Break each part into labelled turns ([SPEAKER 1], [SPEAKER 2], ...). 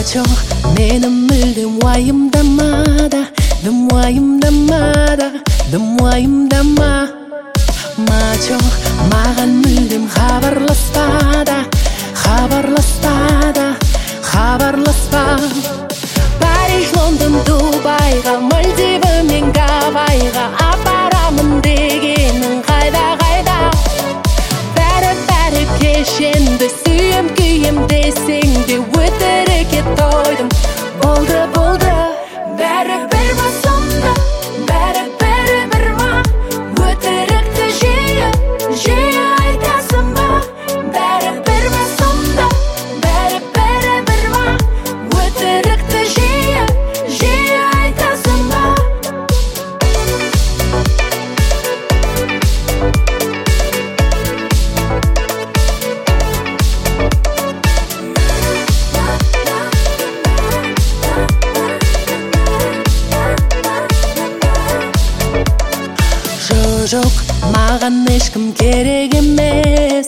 [SPEAKER 1] мачо менің мүлдем уайымдамада, дым уайымдамада, дым уайымдама. Мачо маған мүлдем хабарласпада, хабарласпада, хабарласпа. Париж, Лондон, Дубайға, Мальдивы мен Гавайға апарамын дегенің қайда қайда. Бәрі кешенді, сүйем күйем десең де өтірікке тойдым. Болды бәрі бір ма сонда, бәрі бір ма. Өтірікті жиі айтасың ба. Бәрі бір ма сонда, бәрі бір ма. Өтірікті жиі айтасың ба. Жоқ, маған ешкім керек емес,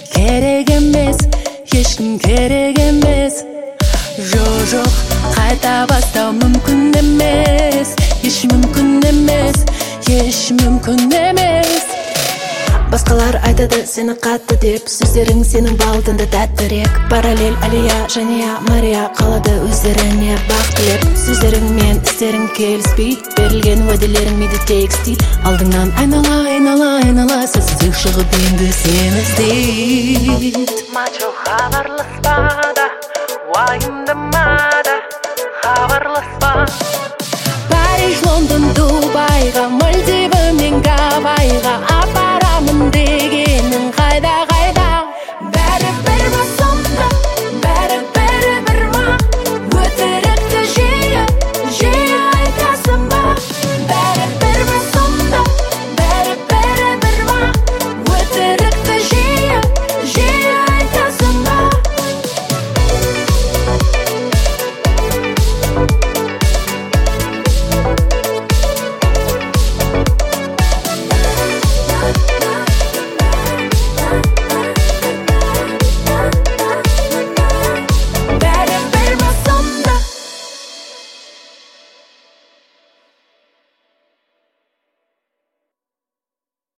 [SPEAKER 1] ешкім керек емес. Жоқ, қайта бастау мүмкін емес, еш мүмкін емес. Басқалар айтады сені қатты деп, сөздерің сенің балтында тәттірек. Параллель Алия, Жания, Мария қалады өздеріне бақ тілеп. Сөздерің мен істерің келіспей, берілген уәделерің мейді текстиль. Алдыңнан айнала, сәтсіздік шығып енді сені іздейді. Мачо хабарласпада, уайымдамада, хабарласпа. Париж, Лондон, Дубайға, Мальдивы мен Гавайға